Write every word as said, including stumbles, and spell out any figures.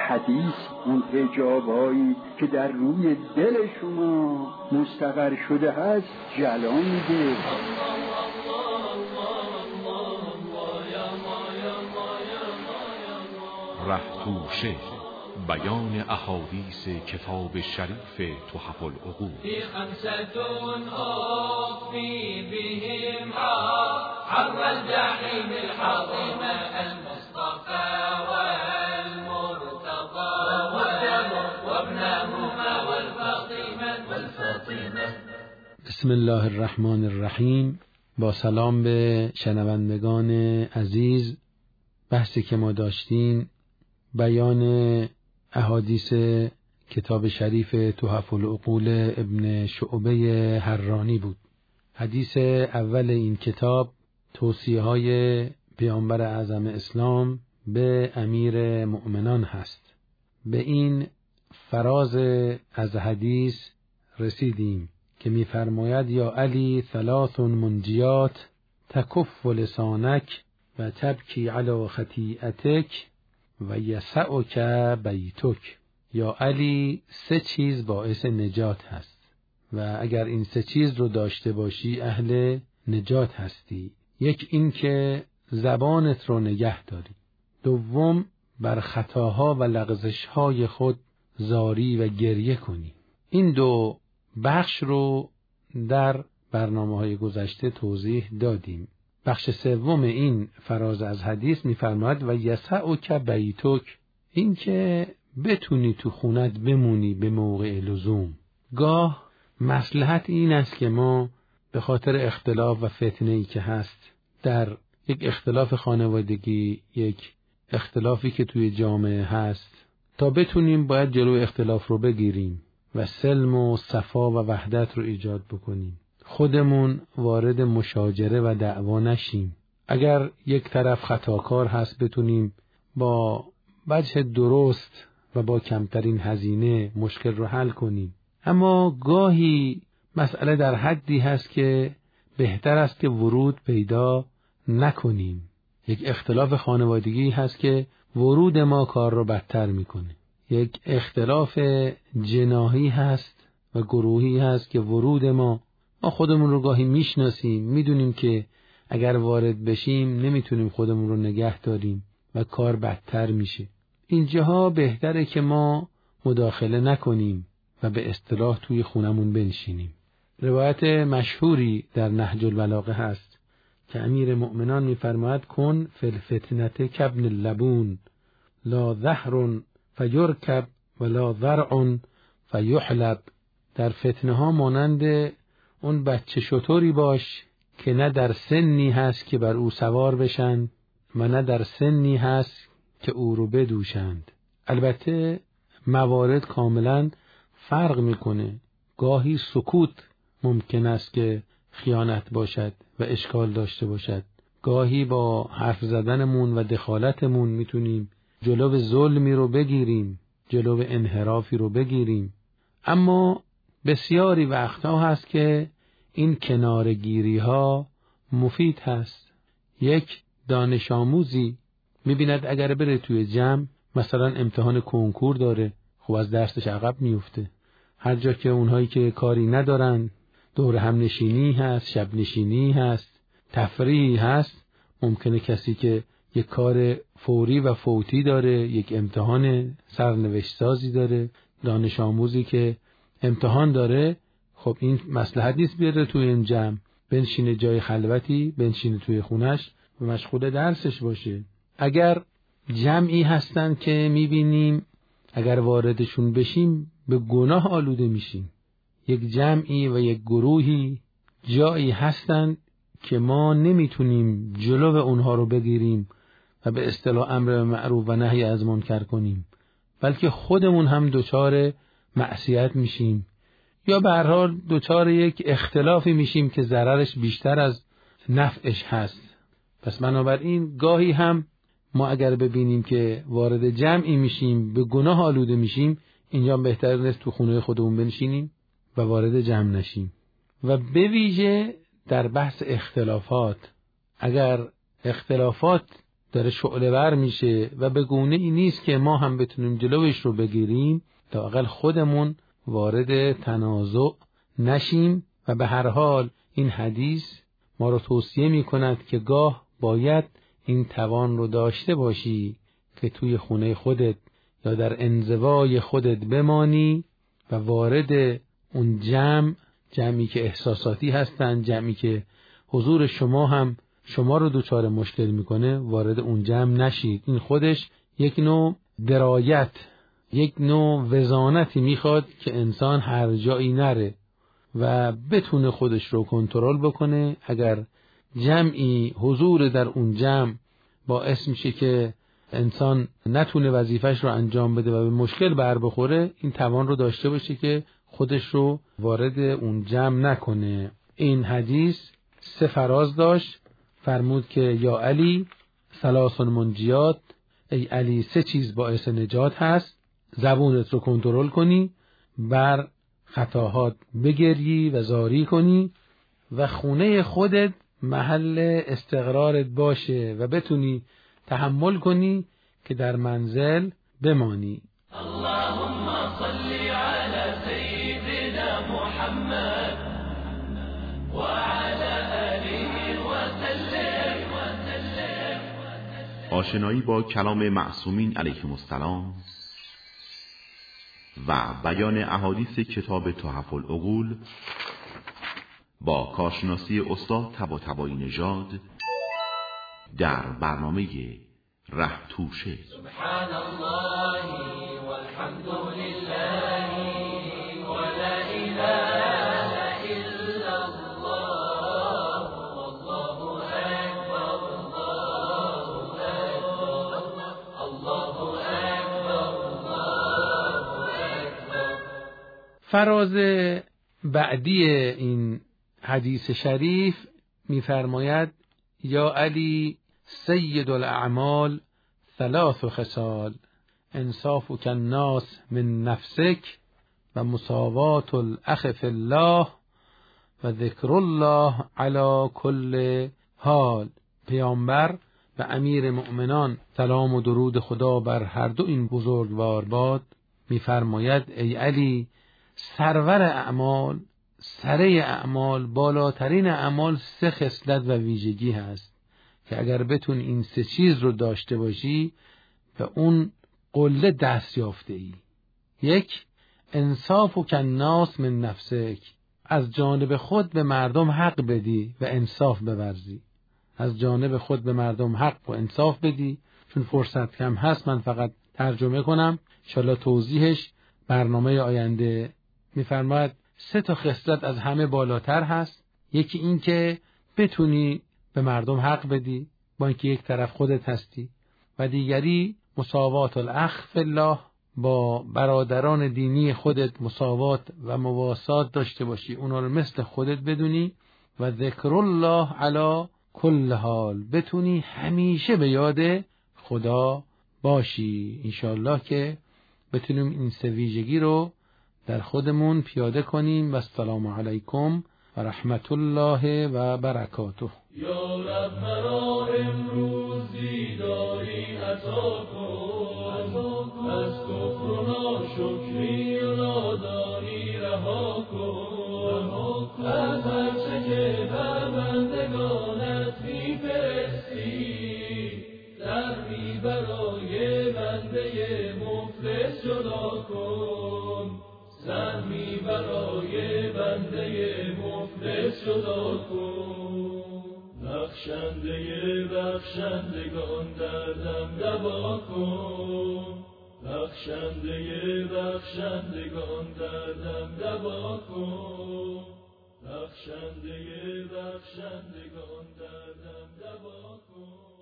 حدیث اون حجابایی که در روی دل شما مستقر شده هست جلا میده. رهتوشه، بیان احادیث کتاب شریف تحف العقول. في خمسة أخفي بهم حر الجحيم الحظيمة المصطفى والمرتضى وابنهما والفاطمة والفاطمة. بسم الله الرحمن الرحیم. با سلام به شنوندگان عزیز، بحثی که ما داشتیم بیان احادیث کتاب شریف تحف العقول ابن شعبه حرانی بود. حدیث اول این کتاب توصیه های پیامبر اعظم اسلام به امیر مؤمنان هست. به این فراز از حدیث رسیدیم که می‌فرماید یا علی ثلاث منجیات تکف لسانک و تبکی علی خطیئتک و یسعک بیتک. یا علی، سه چیز باعث نجات هست و اگر این سه چیز رو داشته باشی اهل نجات هستی. یک، این که زبانت رو نگه داری. دوم، بر خطاها و لغزش‌های خود زاری و گریه کنی. این دو بخش رو در برنامه‌های گذشته توضیح دادیم. بخش سوم این فراز از حدیث می‌فرماید و یسعک بیتک، این که بتونی تو خونت بمونی به موقع لزوم. گاه مصلحت این است که ما به خاطر اختلاف و فتنه‌ای که هست در یک اختلاف خانوادگی، یک اختلافی که توی جامعه هست، تا بتونیم باید جلو اختلاف رو بگیریم و سلم و صفا و وحدت رو ایجاد بکنیم. خودمون وارد مشاجره و دعوا نشیم. اگر یک طرف خطاکار هست بتونیم با وجه درست و با کمترین هزینه مشکل رو حل کنیم. اما گاهی مسئله در حدی هست که بهتر است که ورود پیدا نکنیم. یک اختلاف خانوادگی هست که ورود ما کار رو بدتر میکنه. یک اختلاف جناحی هست و گروهی هست که ورود ما ما خودمون رو گاهی میشناسیم، میدونیم که اگر وارد بشیم نمیتونیم خودمون رو نگه داریم و کار بدتر میشه. اینجاها بهتره که ما مداخله نکنیم و به اصطلاح توی خونمون بنشینیم. روایت مشهوری در نهج البلاغه هست که امیر مؤمنان میفرماید کن فی الفتنه کابن اللبون لا ظهر فیرکب ولا ضرع فیحلب. در فتنه ها مانند اون بچه شتری باش که نه در سنی هست که بر او سوار بشن و نه در سنی هست که او رو بدوشند. البته موارد کاملا فرق میکنه. گاهی سکوت ممکن است که خیانت باشد و اشکال داشته باشد. گاهی با حرف زدنمون و دخالتمون میتونیم جلو ظلمی رو بگیریم، جلو انحرافی رو بگیریم. اما بسیاری وقتها هست که این کنارگیری ها مفید هست. یک دانش آموزی میبیند اگر بره توی جمع، مثلا امتحان کنکور داره، خب از درسش عقب میفته. هر جا که اونهایی که کاری ندارن، دور هم نشینی هست، شب نشینی هست، تفریح هست، ممکنه کسی که یک کار فوری و فوتی داره، یک امتحان سرنوشت سازی داره، دانش آموزی که امتحان داره، خب این مصلحت نیست بیاره توی این جمع، بنشینه جای خلوتی، بنشینه توی خونش و مشغول درسش باشه. اگر جمعی هستن که میبینیم اگر واردشون بشیم به گناه آلوده میشیم، یک جمعی و یک گروهی جایی هستن که ما نمیتونیم جلو اونها رو بگیریم و به اصطلاح امر معروف و نهی از منکر کنیم، بلکه خودمون هم دچار معصیت میشیم یا به هر حال دچار یک اختلافی میشیم که ضررش بیشتر از نفعش هست. پس بنابراین گاهی هم ما اگر ببینیم که وارد جمعی میشیم به گناه آلوده میشیم، اینجا بهتر نیست تو خونه خودمون بنشینیم و وارد جمع نشیم. و به ویژه در بحث اختلافات، اگر اختلافات داره شعله ور میشه و به گونه ای نیست که ما هم بتونیم جلوش رو بگیریم، تا اقل خودمون وارد تنازع نشیم. و به هر حال این حدیث ما رو توصیه می کند که گاه باید این توان رو داشته باشی که توی خونه خودت یا در انزوای خودت بمانی و وارد اون جمع، جمعی که احساساتی هستن، جمعی که حضور شما هم شما رو دوچار مشکل میکنه، وارد اون جمع نشید. این خودش یک نوع درایت، یک نوع وزانتی میخواد که انسان هر جایی نره و بتونه خودش رو کنترل بکنه. اگر جمعی حضور در اون جمع باعث میشه که انسان نتونه وظیفش رو انجام بده و به مشکل بر بخوره، این توان رو داشته باشه که خودش رو وارد اون جمع نکنه. این حدیث سه فراز داشت. فرمود که یا علی ثلاث منجیات، ای علی سه چیز باعث نجات هست. زبونت رو کنترل کنی، بر خطاهات بگری و زاری کنی و خونه خودت محل استقرارت باشه و بتونی تحمل کنی که در منزل بمانی. اللهم صل على سيدنا محمد وعلى آله وسلم وسلم. آشنایی با کلام معصومین علیهم السلام و بیان احادیث کتاب تحف العقول با کارشناسی استاد طباطبایی نژاد در برنامه ره توشه. سبحان الله والحمد لله ولا اله الا الله والله اکبر الله اکبر الله اکبر الله اکبر. فراز بعدی این حدیث شریف می‌فرماید یا علی سید الاعمال ثلاث خصال، انصافک الناس من نفسک و مساوات الاخ فی الله و ذکر الله علی کل حال. پیامبر و امیر مؤمنان سلام و درود خدا بر هر دو این بزرگوار باد می‌فرماید ای علی، سرور اعمال، سره اعمال، بالاترین اعمال سه خصلت و ویژگی هست که اگر بتون این سه چیز رو داشته باشی به اون قله دست یافته ای. یک، انصاف و کناس من نفسک، از جانب خود به مردم حق بدی و انصاف بورزی. از جانب خود به مردم حق و انصاف بدی. چون فرصت کم هست من فقط ترجمه کنم، انشالله توضیحش برنامه آینده. میفرماید سه تا خصلت از همه بالاتر هست. یکی این که بتونی به مردم حق بدی با اینکه یک طرف خودت هستی، و دیگری مساوات الاخ فی الله، با برادران دینی خودت مساوات و مواسات داشته باشی، اونا رو مثل خودت بدونی. و ذکر الله علی کل حال، بتونی همیشه به یاد خدا باشی. انشاءالله که بتونیم این سه ویژگی رو در خودمون پیاده کنیم. و السلام علیکم و رحمت الله و برکاته. یا رب مرا امروز دیداری عطا کن، از کفر و ناشکری و نادانی رها کن، از هرچه که بر بندگانت می‌فرستی درمی برای بنده مفلس جدا کن، سهمی برای بنده مفلس جدا کن. بخشنده بخشندگان دردم دوا کن، بخشنده بخشندگان دردم دوا کن، بخشنده بخشندگان دردم دوا کن.